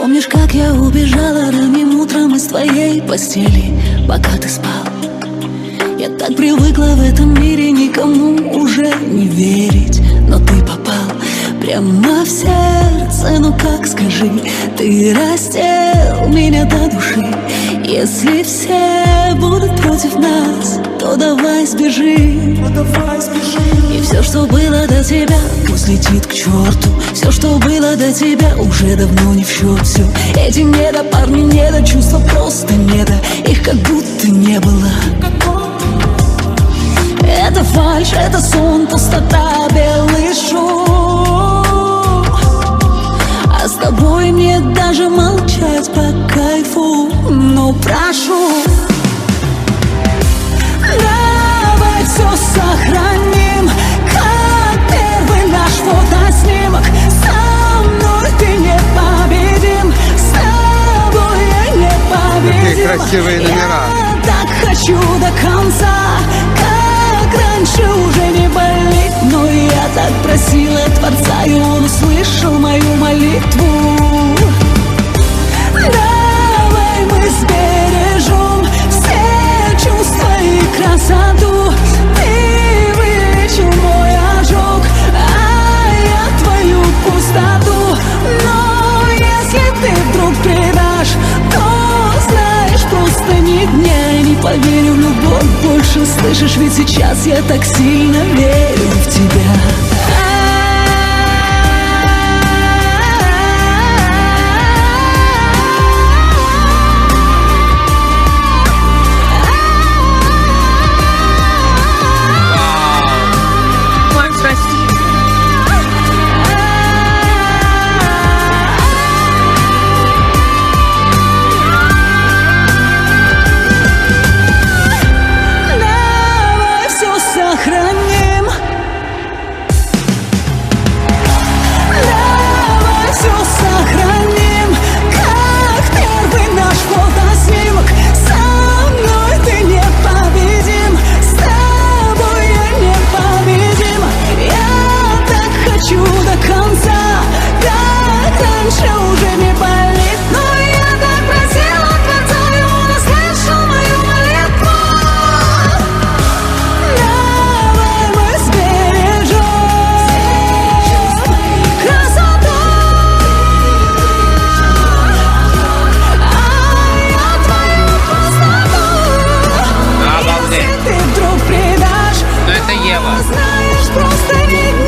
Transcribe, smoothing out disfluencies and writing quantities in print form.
Помнишь, как я убежала ранним утром из твоей постели, пока ты спал? Я так привыкла в этом мире никому уже не верить, но ты попал прямо в сердце. Ну как, скажи, ты раздел меня до души. Если все будут против нас, то давай сбежим. И все, что было до тебя, пусть летит к черту. Все, что было до тебя, уже давно не в счет. Все эти не до парни, не до чувства, просто не до. Их как будто не было. Это фальшь, это сон, пустота, белый шум. А с тобой мне даже молчать по кайфу. Но прошу, давай все сохраним, как первый наш фотоснимок. Со мной ты непобедим, с тобой я непобедим. Какие красивые номера. Я так хочу до конца. Раньше уже не болит, но я так просила Творца, и Он услышал мою молитву. Давай мы сбережем все чувства и красоту. Ты вылечил мой ожог, а я твою пустоту. Но если ты вдруг предашь, то знаешь, просто ни дня не поверю в любовь больше. Слышишь, ведь сейчас я так сильно верю в тебя. Ева. Знаешь, просто не